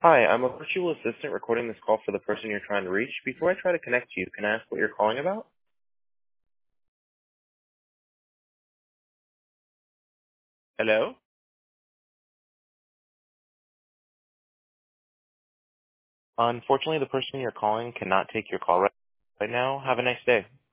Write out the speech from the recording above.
Hi, I'm a virtual assistant recording this call for the person you're trying to reach. Before I try to connect you, can I ask what you're calling about? Hello? Unfortunately, the person you're calling cannot take your call right now. Have a nice day.